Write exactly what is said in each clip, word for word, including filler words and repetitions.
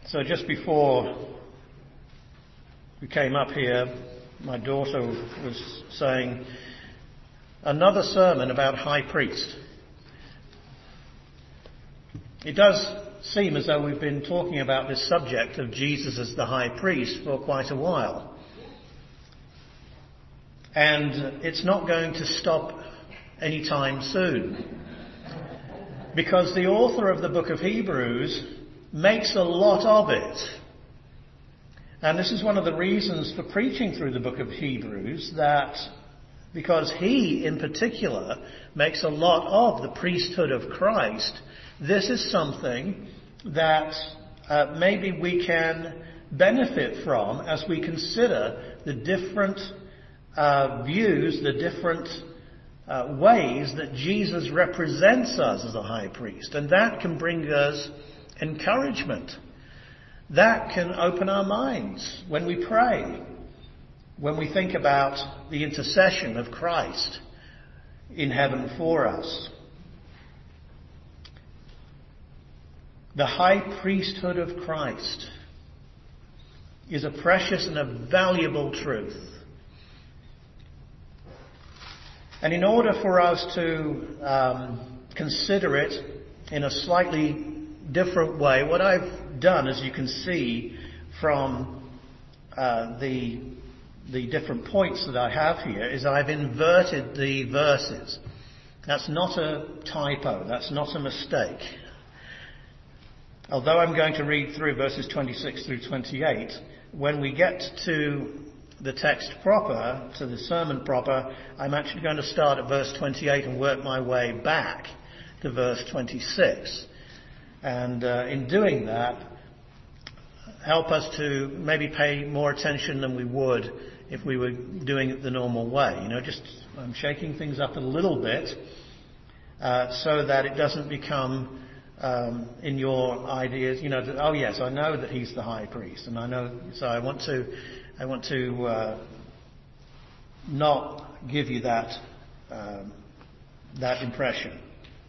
So just before we came up here, my daughter was saying, another sermon about high priest. It does seem as though we've been talking about this subject of Jesus as the high priest for quite a while. And it's not going to stop anytime soon. Because the author of the book of Hebrews makes a lot of it. And this is one of the reasons for preaching through the book of Hebrews, that because he in particular makes a lot of the priesthood of Christ, this is something that uh, maybe we can benefit from as we consider the different uh, views, the different uh, ways that Jesus represents us as a high priest. And that can bring us encouragement. That can open our minds when we pray, when we think about the intercession of Christ in heaven for us. The high priesthood of Christ is a precious and a valuable truth. And in order for us to um, consider it in a slightly different way, what I've done, as you can see from uh, the the different points that I have here, is I've inverted the verses. That's not a typo. That's not a mistake. Although I'm going to read through verses twenty-six through twenty-eight, when we get to the text proper, to the sermon proper, I'm actually going to start at verse twenty-eight and work my way back to verse twenty-six. And uh, in doing that, help us to maybe pay more attention than we would if we were doing it the normal way. You know, just I'm shaking things up a little bit uh, so that it doesn't become um, in your ideas. You know, that, oh yes, I know that he's the high priest, and I know. So I want to, I want to uh, not give you that um, that impression.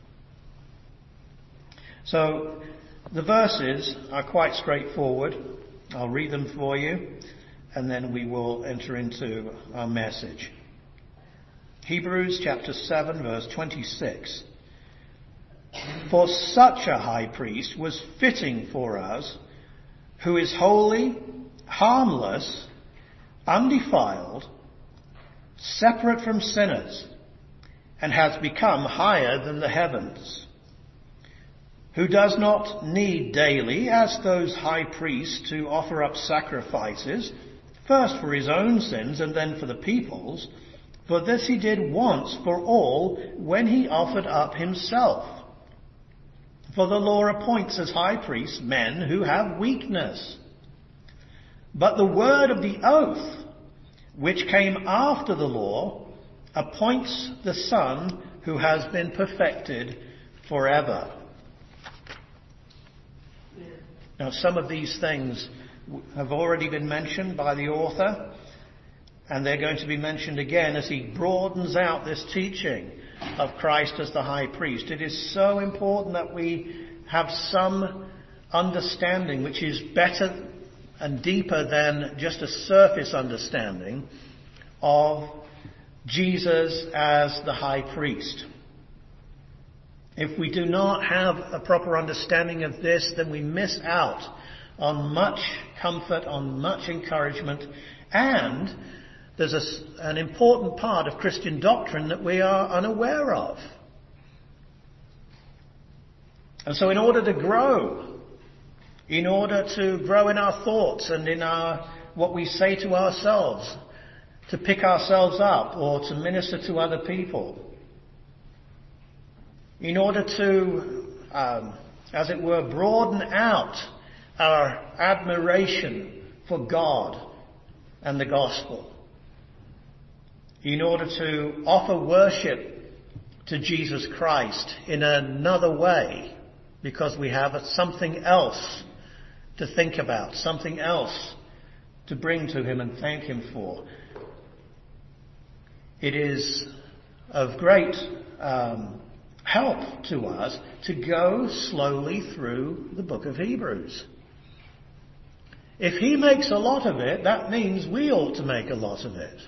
So the verses are quite straightforward. I'll read them for you, and then we will enter into our message. Hebrews chapter seven, verse twenty-six. For such a high priest was fitting for us, who is holy, harmless, undefiled, separate from sinners, and has become higher than the heavens, who does not need daily, as those high priests, to offer up sacrifices, first for his own sins and then for the people's. For this he did once for all when he offered up himself. For the law appoints as high priests men who have weakness. But the word of the oath, which came after the law, appoints the Son who has been perfected forever. Now, some of these things have already been mentioned by the author, and they're going to be mentioned again as he broadens out this teaching of Christ as the high priest. It is so important that we have some understanding which is better and deeper than just a surface understanding of Jesus as the high priest. If we do not have a proper understanding of this, then we miss out on much comfort, on much encouragement, and there's a, an important part of Christian doctrine that we are unaware of. And so in order to grow, in order to grow in our thoughts and in our what we say to ourselves, to pick ourselves up or to minister to other people, in order to, um, as it were, broaden out our admiration for God and the gospel, in order to offer worship to Jesus Christ in another way, because we have something else to think about, something else to bring to him and thank him for. It is of great um, help to us to go slowly through the book of Hebrews. If he makes a lot of it, that means we ought to make a lot of it.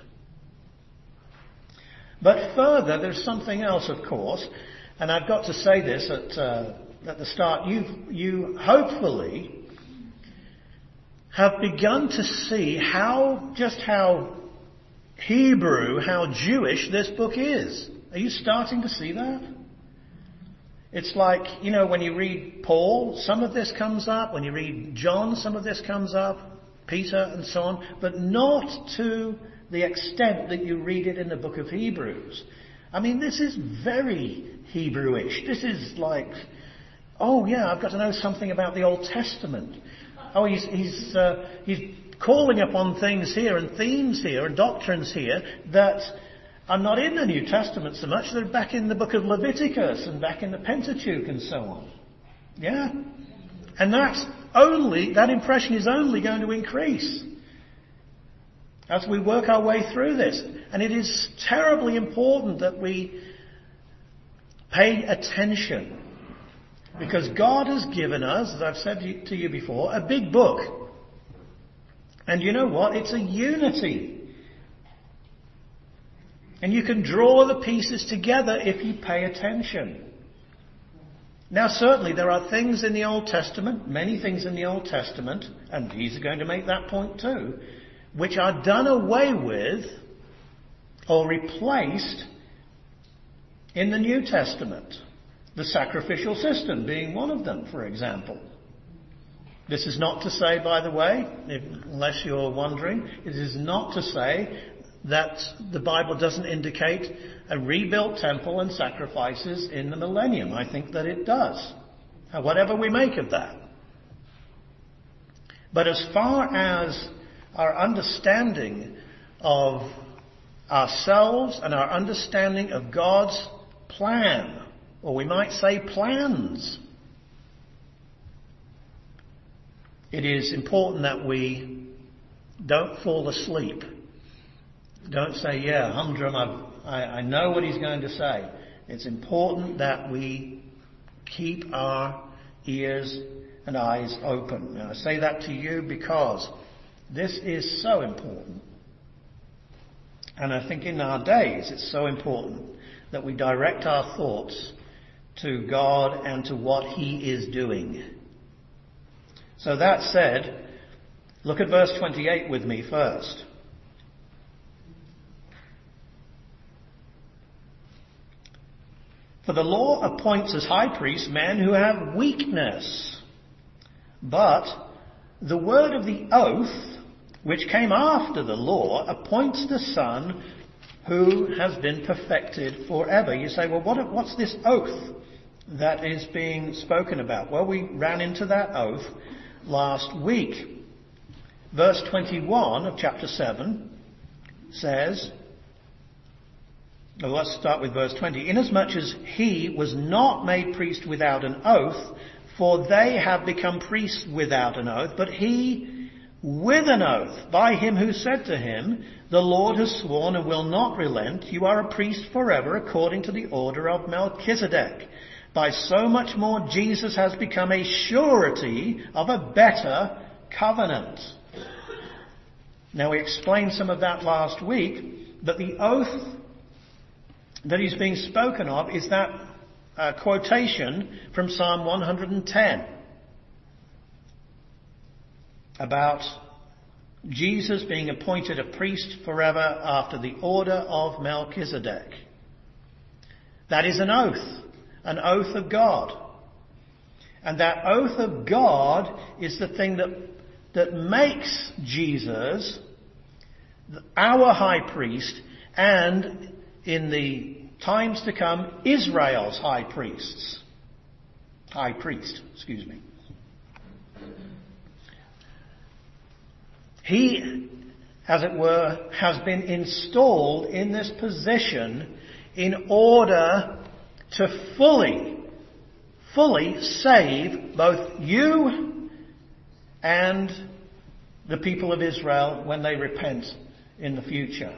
But further, there's something else, of course, and I've got to say this at, uh, at the start. You, you hopefully have begun to see how, just how Hebrew, how Jewish this book is. Are you starting to see that? It's like, you know, when you read Paul, some of this comes up. When you read John, some of this comes up. Peter and so on. But not to the extent that you read it in the book of Hebrews. I mean, this is very Hebrewish. This is like, oh yeah, I've got to know something about the Old Testament. Oh, he's, he's, uh, he's calling upon things here and themes here and doctrines here that are not in the New Testament so much. They're back in the book of Leviticus and back in the Pentateuch and so on. Yeah? And that's only, that impression is only going to increase as we work our way through this. And it is terribly important that we pay attention, because God has given us, as I've said to you before, a big book. And you know what? It's a unity. And you can draw the pieces together if you pay attention. Now, certainly there are things in the Old Testament, many things in the Old Testament, and he's going to make that point too, which are done away with or replaced in the New Testament. The sacrificial system being one of them, for example. This is not to say, by the way, if, unless you're wondering, it is not to say that the Bible doesn't indicate a rebuilt temple and sacrifices in the millennium. I think that it does, whatever we make of that. But as far as our understanding of ourselves and our understanding of God's plan, or we might say plans, it is important that we don't fall asleep. Don't say, yeah, humdrum, I've, I, I know what he's going to say. It's important that we keep our ears and eyes open. Now, I say that to you because this is so important. And I think in our days it's so important that we direct our thoughts to God and to what he is doing. So that said, look at verse twenty-eight with me first. For the law appoints as high priests men who have weakness. But the word of the oath, which came after the law, appoints the Son who has been perfected forever. You say, well, what, what's this oath that is being spoken about? Well, we ran into that oath last week. Verse twenty-one of chapter seven says, well, let's start with verse twenty. Inasmuch as he was not made priest without an oath, for they have become priests without an oath, but he with an oath, by him who said to him, the Lord has sworn and will not relent, you are a priest forever according to the order of Melchizedek. By so much more Jesus has become a surety of a better covenant. Now we explained some of that last week, but the oath that is being spoken of is that uh, quotation from Psalm one hundred ten about Jesus being appointed a priest forever after the order of Melchizedek. That is an oath, an oath of God. And that oath of God is the thing that, that makes Jesus our high priest, and in the times to come, Israel's high priests. High priest, excuse me. He, as it were, has been installed in this position in order to fully, fully save both you and the people of Israel when they repent in the future.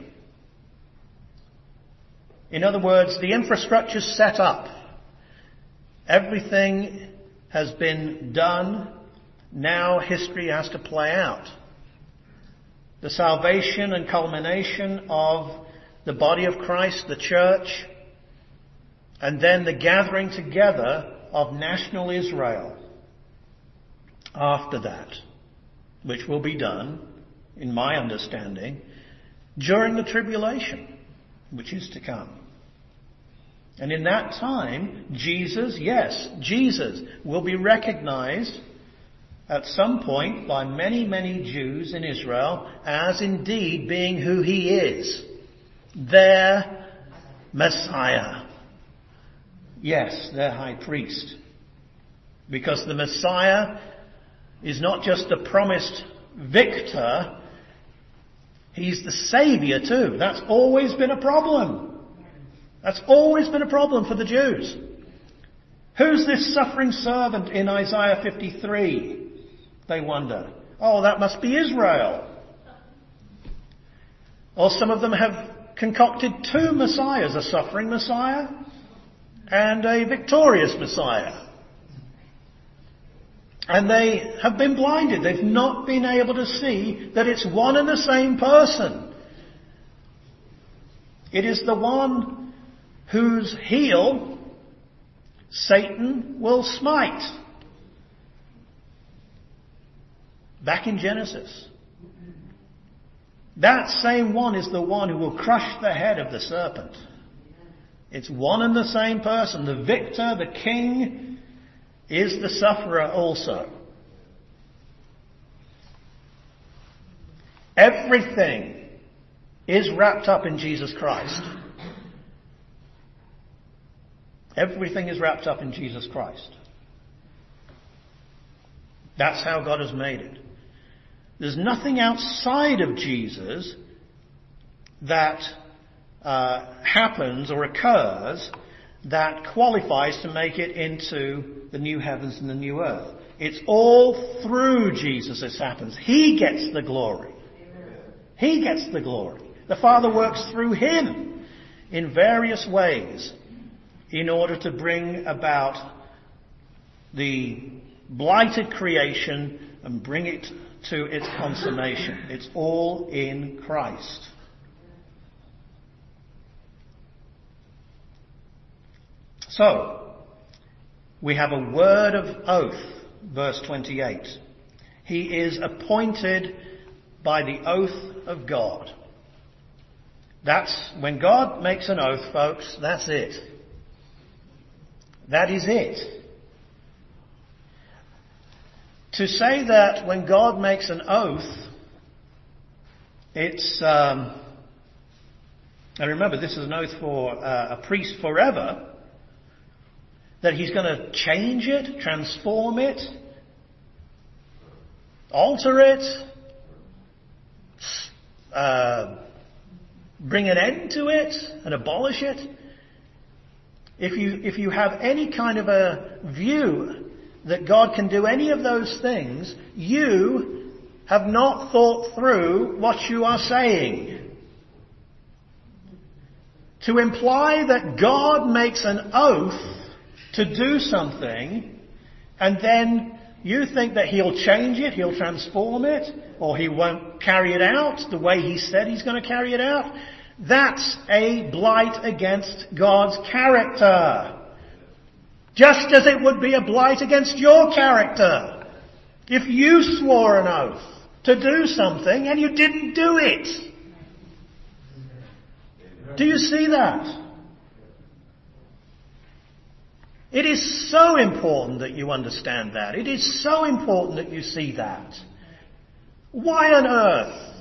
In other words, the infrastructure's set up. Everything has been done. Now history has to play out. The salvation and culmination of the body of Christ, the church, and then the gathering together of national Israel after that, which will be done, in my understanding, during the tribulation, which is to come. And in that time, Jesus, yes, Jesus will be recognized at some point by many, many Jews in Israel as indeed being who he is, their Messiah. Yes, their high priest. Because the Messiah is not just the promised victor, he's the Saviour too. That's always been a problem. That's always been a problem for the Jews. Who's this suffering servant in Isaiah fifty-three? They wonder. Oh, that must be Israel. Or some of them have concocted two messiahs, a suffering Messiah and a victorious Messiah. And they have been blinded. They've not been able to see that it's one and the same person. It is the one whose heel Satan will smite. Back in Genesis. That same one is the one who will crush the head of the serpent. It's one and the same person. The victor, the king, is the sufferer also. Everything is wrapped up in Jesus Christ. Everything is wrapped up in Jesus Christ. That's how God has made it. There's nothing outside of Jesus that uh, happens or occurs that qualifies to make it into the new heavens and the new earth. It's all through Jesus this happens. He gets the glory. He gets the glory. The Father works through him in various ways in order to bring about the blighted creation and bring it to its consummation. It's all in Christ. So, we have a word of oath, verse twenty-eight. He is appointed by the oath of God. That's, when God makes an oath, folks, that's it. That is it. To say that when God makes an oath, it's, um, and remember this is an oath for uh, a priest forever, that he's going to change it, transform it, alter it, uh, bring an end to it and abolish it. If you, if you have any kind of a view that God can do any of those things, you have not thought through what you are saying. To imply that God makes an oath to do something, and then you think that he'll change it, he'll transform it, or he won't carry it out the way he said he's going to carry it out, that's a blight against God's character. Just as it would be a blight against your character if you swore an oath to do something and you didn't do it. Do you see that? It is so important that you understand that. It is so important that you see that. Why on earth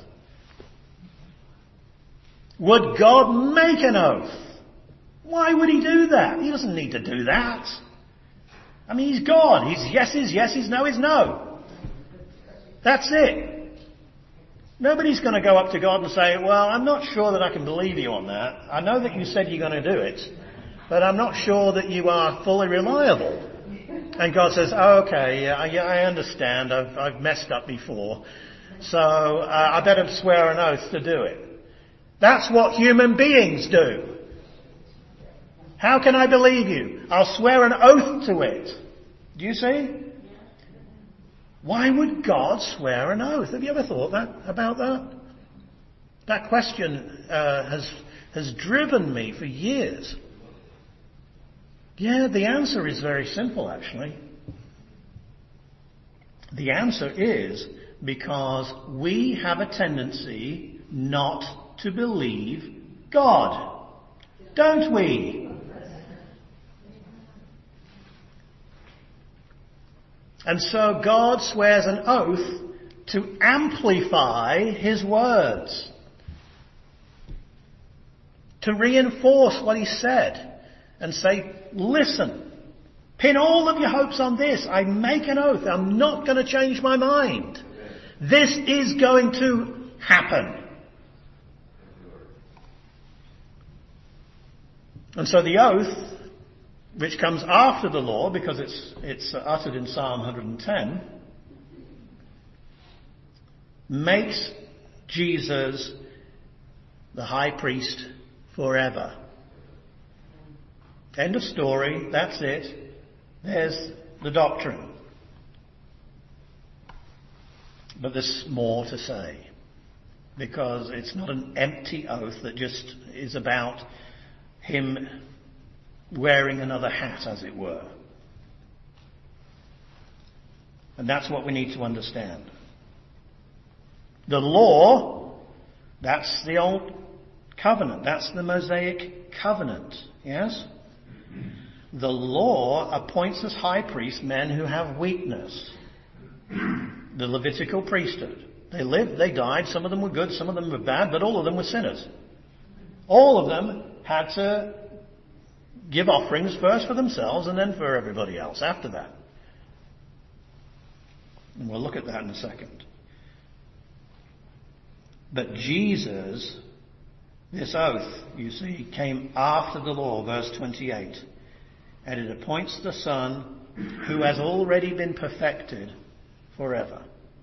would God make an oath? Why would he do that? He doesn't need to do that. I mean, he's God. His yes is yes, his no is no. That's it. Nobody's going to go up to God and say, well, I'm not sure that I can believe you on that. I know that you said you're going to do it, but I'm not sure that you are fully reliable. And God says, oh, okay, yeah, yeah, I understand. I've, I've messed up before. So uh, I better swear an oath to do it. That's what human beings do. How can I believe you? I'll swear an oath to it. Do you see? Why would God swear an oath? Have you ever thought that about that? That question uh, has has driven me for years. Yeah, the answer is very simple, actually. The answer is because we have a tendency not to believe God. Don't we? And so God swears an oath to amplify his words, to reinforce what he said and say, listen, pin all of your hopes on this. I make an oath. I'm not going to change my mind. This is going to happen. And so the oath, which comes after the law, because it's it's uttered in Psalm one hundred ten, makes Jesus the high priest forever. End of story. That's it. There's the doctrine. But there's more to say, because it's not an empty oath that just is about him wearing another hat, as it were. And that's what we need to understand. The law, that's the old covenant. That's the Mosaic covenant. Yes? The law appoints as high priests men who have weakness. The Levitical priesthood. They lived, they died. Some of them were good, some of them were bad, but all of them were sinners. All of them had to give offerings first for themselves and then for everybody else after that. And we'll look at that in a second. But Jesus, this oath, you see, came after the law, verse twenty-eight. And it appoints the Son who has already been perfected forever.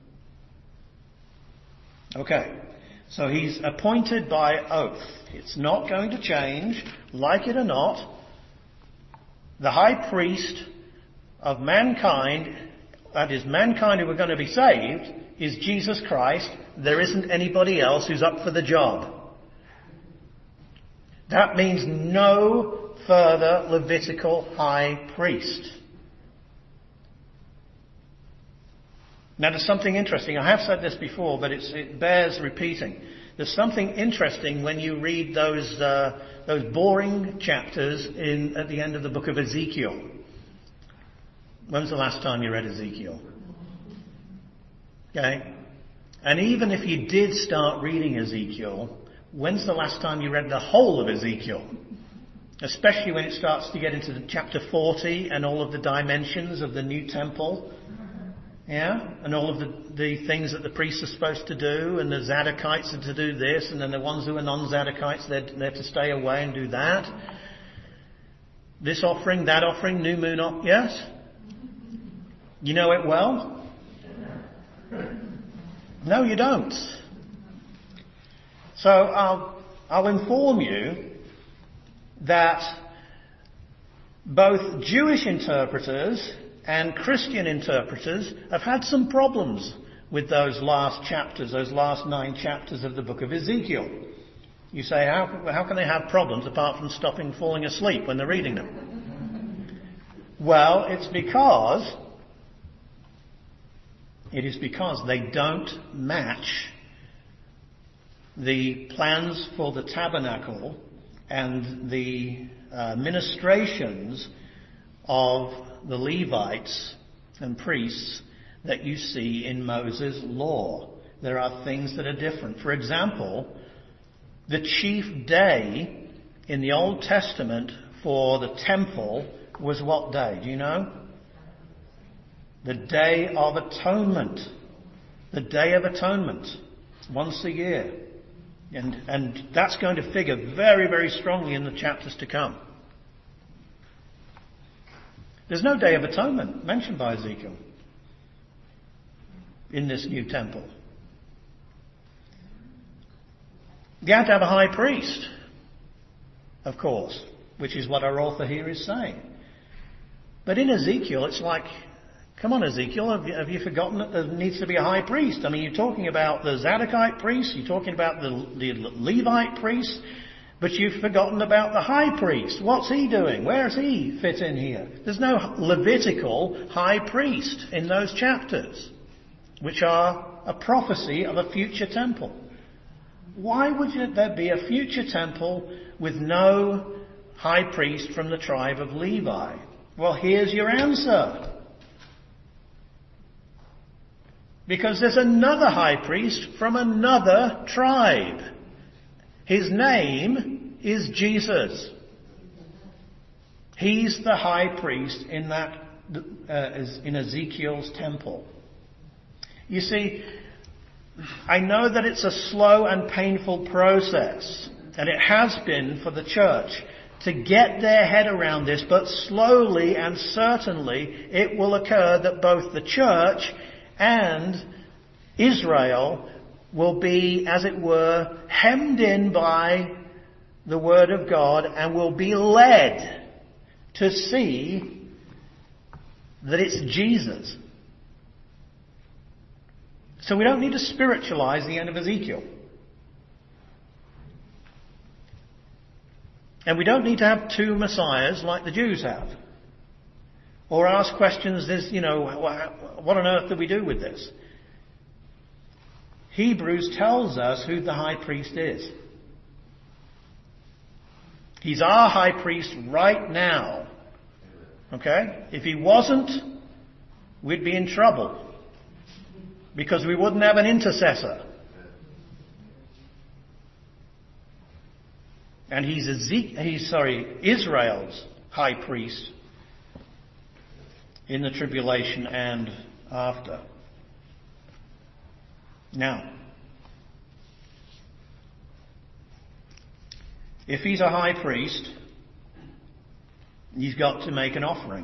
Okay, so he's appointed by oath. It's not going to change, like it or not. The high priest of mankind, that is mankind who are going to be saved, is Jesus Christ. There isn't anybody else who's up for the job. That means no further Levitical high priest. Now there's something interesting. I have said this before, but it's, it bears repeating. There's something interesting when you read those uh, those boring chapters in at the end of the book of Ezekiel. When was the last time you read Ezekiel? Okay? And even if you did start reading Ezekiel, when's the last time you read the whole of Ezekiel? Especially when it starts to get into the chapter forty and all of the dimensions of the new temple. Yeah? And all of the, the things that the priests are supposed to do, and the Zadokites are to do this, and then the ones who are non-Zadokites, they're, they're to stay away and do that. This offering, that offering, new moon offering. Yes? You know it well? No, you don't. So I'll, I'll inform you that both Jewish interpreters and Christian interpreters have had some problems with those last chapters, those last nine chapters of the book of Ezekiel. You say, how, how can they have problems apart from stopping falling asleep when they're reading them? Well, it's because, it is because they don't match the plans for the tabernacle and the uh, ministrations of the Levites and priests that you see in Moses' law. There are things that are different. For example, the chief day in the Old Testament for the temple was what day? Do you know? The Day of Atonement. The Day of Atonement. Once a year. And, and that's going to figure very, very strongly in the chapters to come. There's no Day of Atonement mentioned by Ezekiel in this new temple. You have to have a high priest, of course, which is what our author here is saying. But in Ezekiel, it's like Come on, Ezekiel, have you, have you forgotten that there needs to be a high priest? I mean, you're talking about the Zadokite priest, you're talking about the, the Levite priest, but you've forgotten about the high priest. What's he doing? Where does he fit in here? There's no Levitical high priest in those chapters, which are a prophecy of a future temple. Why would there be a future temple with no high priest from the tribe of Levi? Well, here's your answer. Because there's another high priest from another tribe. His name is Jesus. He's the high priest in that uh, in Ezekiel's temple. You see, I know that it's a slow and painful process, and it has been for the church to get their head around this, but slowly and certainly it will occur that both the church and Israel will be, as it were, hemmed in by the Word of God and will be led to see that it's Jesus. So we don't need to spiritualize the end of Ezekiel. And we don't need to have two messiahs like the Jews have. Or ask questions, this, you know, what on earth do we do with this? Hebrews tells us who the high priest is. He's our high priest right now. Okay? If he wasn't, we'd be in trouble. Because we wouldn't have an intercessor. And he's, Eze- he's sorry, Israel's high priest in the tribulation and after. Now, if he's a high priest, he's got to make an offering.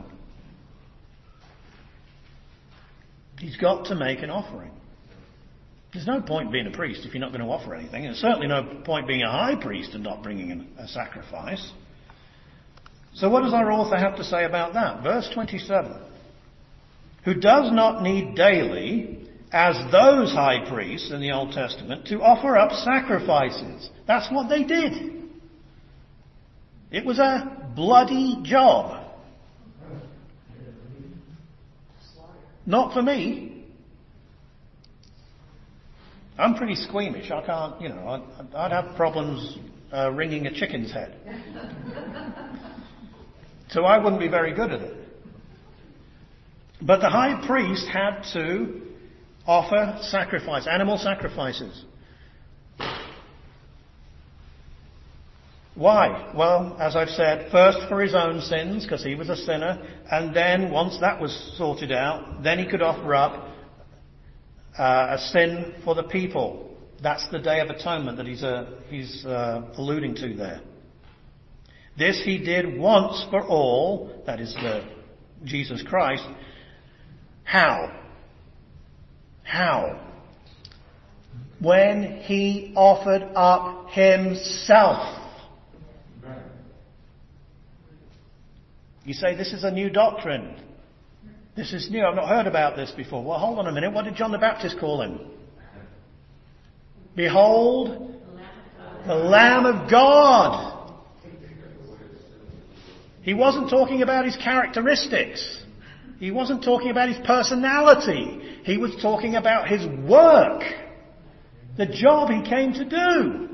He's got to make an offering. There's no point being a priest if you're not going to offer anything. There's certainly no point being a high priest and not bringing a sacrifice. So what does our author have to say about that? Verse twenty-seven. Who does not need daily, as those high priests in the Old Testament, to offer up sacrifices. That's what they did. It was a bloody job. Not for me. I'm pretty squeamish. I can't, you know, I'd, I'd have problems uh, wringing a chicken's head. So I wouldn't be very good at it. But the high priest had to offer sacrifice, animal sacrifices. Why? Well, as I've said, first for his own sins, because he was a sinner, and then once that was sorted out, then he could offer up uh, a sin for the people. That's the Day of Atonement that he's, uh, he's uh, alluding to there. This he did once for all, that is the Jesus Christ. How? How? When he offered up himself. You say, this is a new doctrine. This is new. I've not heard about this before. Well, hold on a minute. What did John the Baptist call him? Behold, the Lamb of God. He wasn't talking about his characteristics. He wasn't talking about his personality. He was talking about his work. The job he came to do.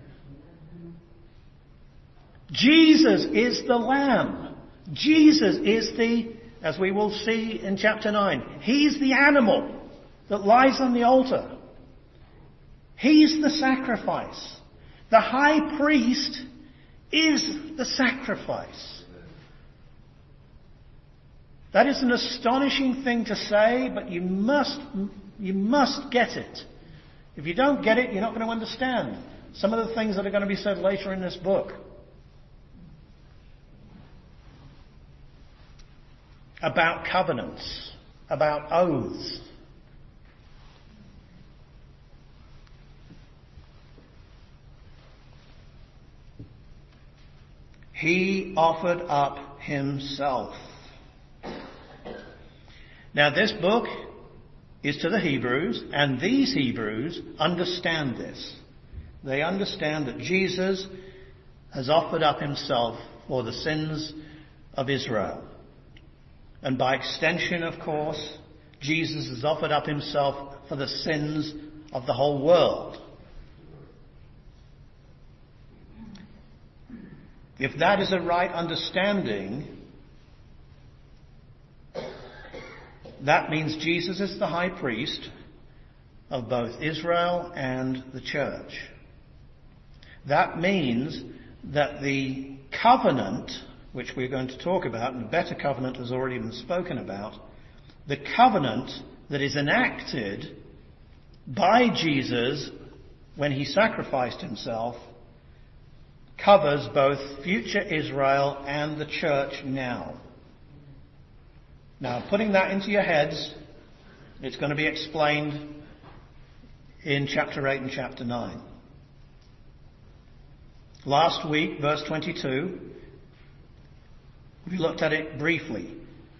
Jesus is the Lamb. Jesus is the, as we will see in chapter nine, he's the animal that lies on the altar. He's the sacrifice. The high priest is the sacrifice. That is an astonishing thing to say, but you must, you must get it. If you don't get it, you're not going to understand some of the things that are going to be said later in this book. About covenants, about oaths. He offered up himself. Now this book is to the Hebrews, and these Hebrews understand this. They understand that Jesus has offered up himself for the sins of Israel. And by extension, of course, Jesus has offered up himself for the sins of the whole world. If that is a right understanding, that means Jesus is the high priest of both Israel and the church. That means that the covenant, which we're going to talk about, and a better covenant has already been spoken about, the covenant that is enacted by Jesus when he sacrificed himself, covers both future Israel and the church now. Now, putting that into your heads, it's going to be explained in chapter eight and chapter nine. Last week, verse twenty-two, we looked at it briefly.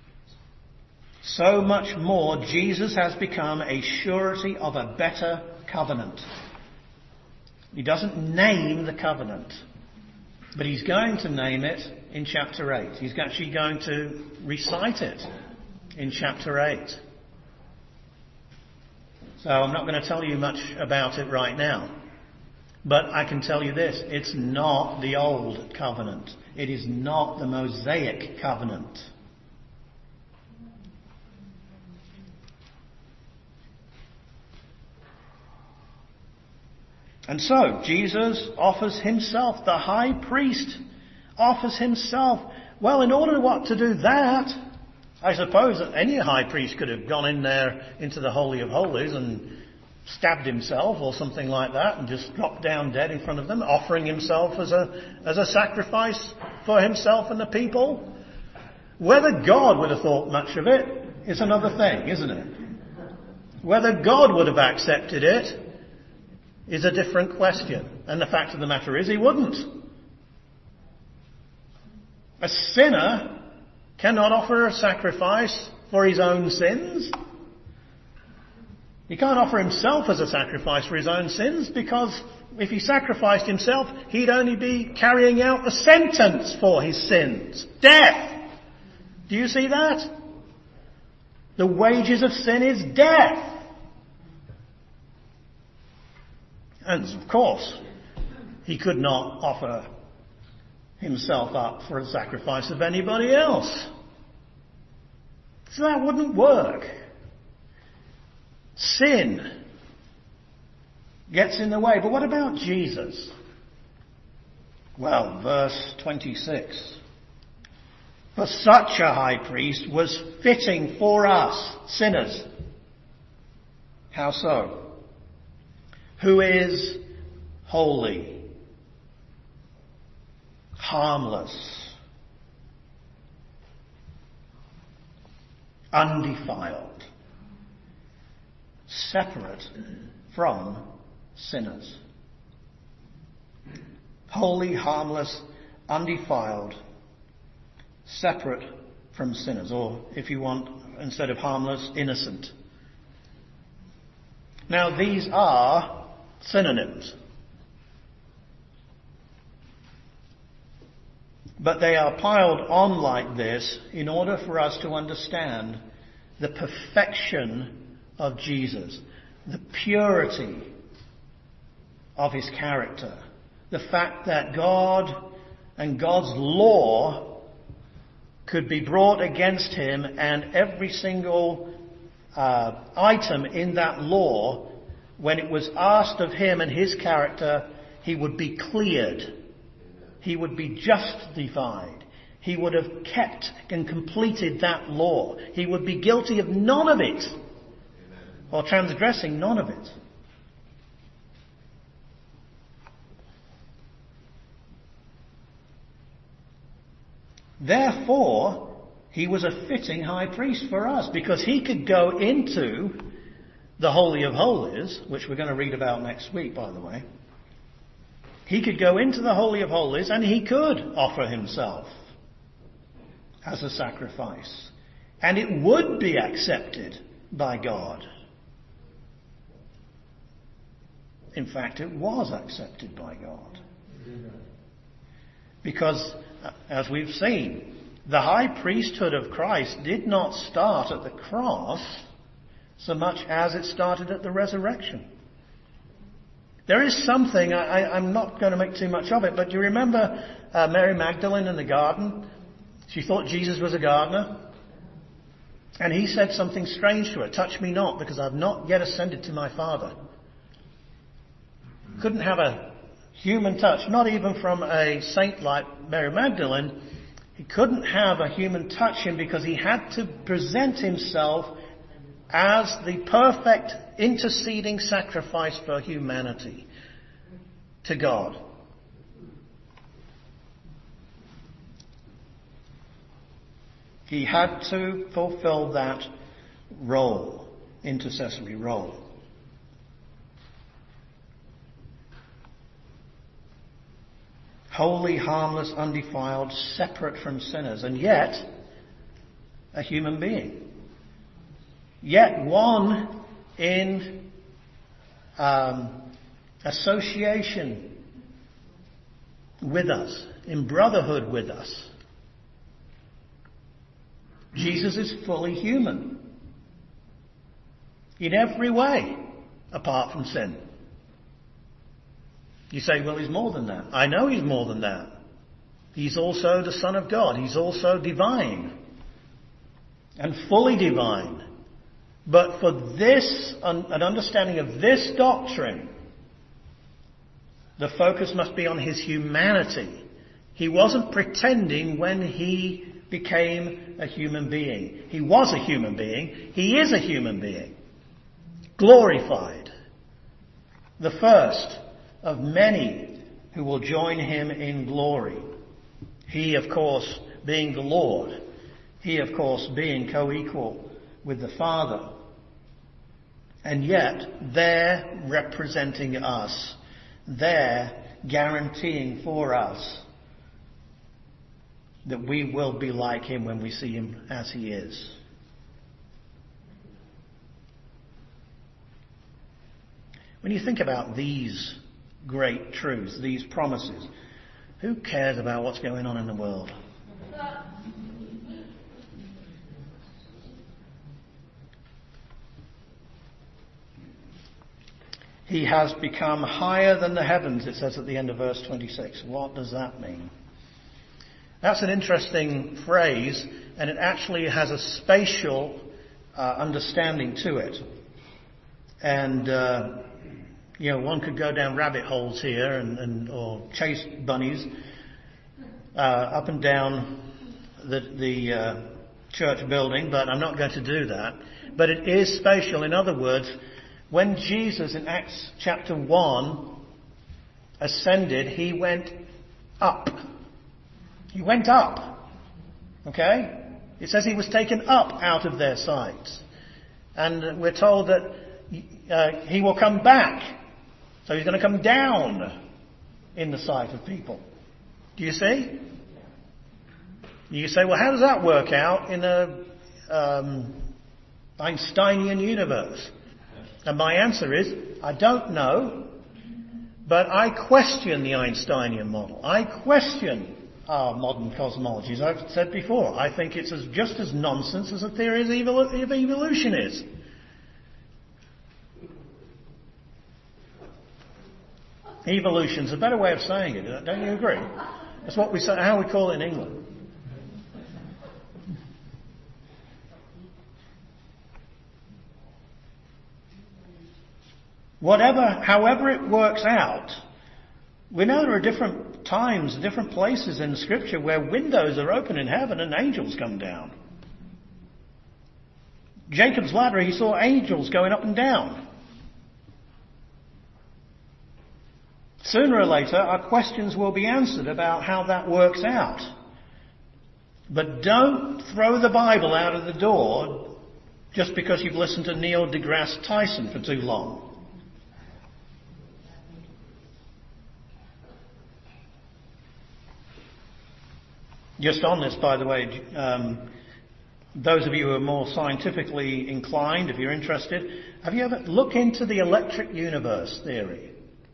So much more, Jesus has become a surety of a better covenant. He doesn't name the covenant, but he's going to name it in chapter eight. He's actually going to recite it in chapter eight. So I'm not going to tell you much about it right now. But I can tell you this, it's not the old covenant. It is not the Mosaic covenant. And so, Jesus offers himself, the high priest offers himself. Well, in order what to do that, I suppose that any high priest could have gone in there into the Holy of Holies and stabbed himself or something like that and just dropped down dead in front of them, offering himself as a, as a sacrifice for himself and the people. Whether God would have thought much of it is another thing, isn't it? Whether God would have accepted it is a different question. And the fact of the matter is, he wouldn't. A sinner cannot offer a sacrifice for his own sins. He can't offer himself as a sacrifice for his own sins, because if he sacrificed himself, he'd only be carrying out the sentence for his sins. Death! Do you see that? The wages of sin is death. And of course, he could not offer himself up for a sacrifice of anybody else. So that wouldn't work. Sin gets in the way. But what about Jesus? Well, verse twenty-six. For such a high priest was fitting for us, sinners. How so? Who is holy, harmless, undefiled, separate from sinners. Holy, harmless, undefiled, separate from sinners. Or, if you want, instead of harmless, innocent. Now, these are synonyms. But they are piled on like this in order for us to understand the perfection of Jesus, the purity of his character, the fact that God and God's law could be brought against him, and every single uh, item in that law, when it was asked of him and his character, he would be cleared. He would be justified. He would have kept and completed that law. He would be guilty of none of it, or transgressing none of it. Therefore, he was a fitting high priest for us, because he could go into the Holy of Holies, which we're going to read about next week, by the way. He could go into the Holy of Holies and he could offer himself as a sacrifice. And it would be accepted by God. In fact, it was accepted by God. Because, as we've seen, the high priesthood of Christ did not start at the cross so much as it started at the resurrection. There is something, I, I'm not going to make too much of it, but do you remember uh, Mary Magdalene in the garden? She thought Jesus was a gardener. And he said something strange to her. Touch me not, because I've not yet ascended to my Father. Couldn't have a human touch, not even from a saint like Mary Magdalene. He couldn't have a human touch him because he had to present himself as the perfect interceding sacrifice for humanity to God. He had to fulfill that role, intercessory role. Holy, harmless, undefiled, separate from sinners, and yet a human being. Yet one in um, association with us, in brotherhood with us. Jesus is fully human in every way, apart from sin. You say, well, he's more than that. I know he's more than that. He's also the Son of God. He's also divine and fully divine. But for this, an understanding of this doctrine, the focus must be on his humanity. He wasn't pretending when he became a human being. He was a human being. He is a human being. Glorified. The first of many who will join him in glory. He, of course, being the Lord. He, of course, being co-equal with the Father. And yet, there representing us. There guaranteeing for us that we will be like him when we see him as he is. When you think about these great truths, these promises, who cares about what's going on in the world? He has become higher than the heavens, it says at the end of verse twenty-six. What does that mean? That's an interesting phrase, and it actually has a spatial uh, understanding to it. And, uh, you know, one could go down rabbit holes here and, and or chase bunnies uh, up and down the, the uh, church building, but I'm not going to do that. But it is spatial. In other words, when Jesus in Acts chapter one ascended, he went up. He went up. Okay? It says he was taken up out of their sight. And we're told that uh, he will come back. So he's going to come down in the sight of people. Do you see? You say, well, how does that work out in a um, Einsteinian universe? And my answer is, I don't know, but I question the Einsteinian model. I question our modern cosmology. As I've said before, I think it's as, just as nonsense as a theory of evol- of evolution is. Evolution's a better way of saying it, don't you agree? That's what we say, how we call it in England. Whatever, however it works out, we know there are different times, different places in Scripture where windows are open in heaven and angels come down. Jacob's ladder, he saw angels going up and down. Sooner or later, our questions will be answered about how that works out. But don't throw the Bible out of the door just because you've listened to Neil deGrasse Tyson for too long. Just on this, by the way, um, Those of you who are more scientifically inclined, if you're interested, have you ever looked into the electric universe theory?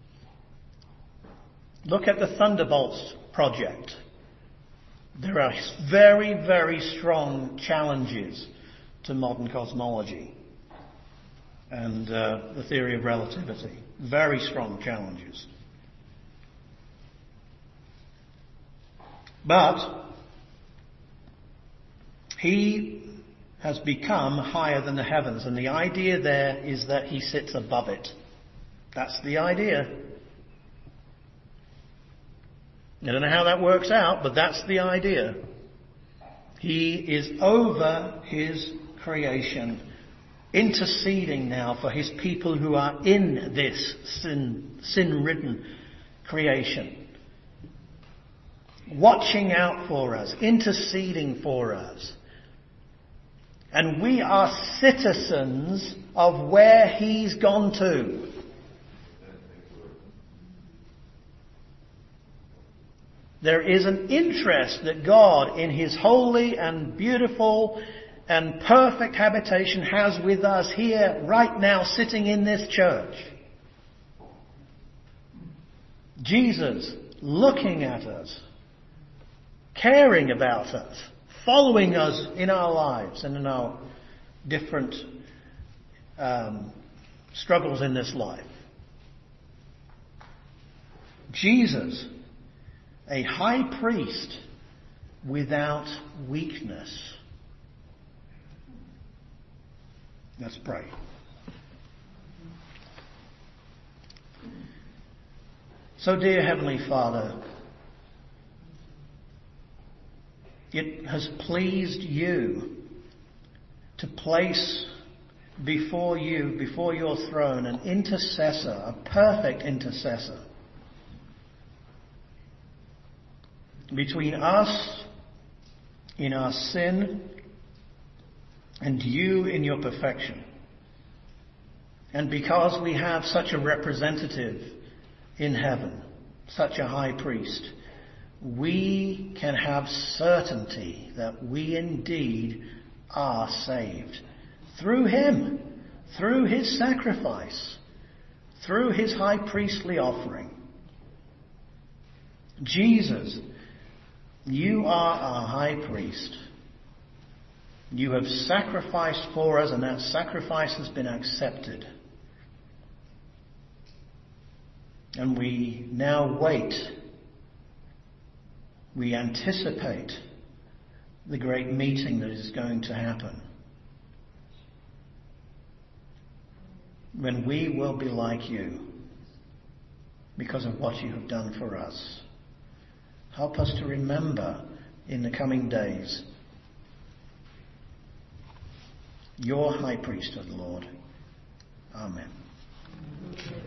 Look at the Thunderbolts project. There are very, very strong challenges to modern cosmology and uh, the theory of relativity. Very strong challenges. But he has become higher than the heavens, and the idea there is that he sits above it. That's the idea. I don't know how that works out, but that's the idea. He is over his creation, interceding now for his people who are in this sin, sin-ridden creation. Watching out for us, interceding for us. And we are citizens of where he's gone to. There is an interest that God, in his holy and beautiful and perfect habitation, has with us here, right now, sitting in this church. Jesus looking at us, caring about us, following us in our lives and in our different um, struggles in this life. Jesus, a high priest without weakness. Let's pray. So, dear Heavenly Father, it has pleased you to place before you, before your throne, an intercessor, a perfect intercessor, between us in our sin and you in your perfection. And because we have such a representative in heaven, such a high priest, we can have certainty that we indeed are saved through him, through his sacrifice, through his high priestly offering. Jesus, you are our high priest. You have sacrificed for us, and that sacrifice has been accepted. And we now wait. We anticipate the great meeting that is going to happen, when we will be like you because of what you have done for us. Help us to remember in the coming days your high priesthood, Lord. Amen.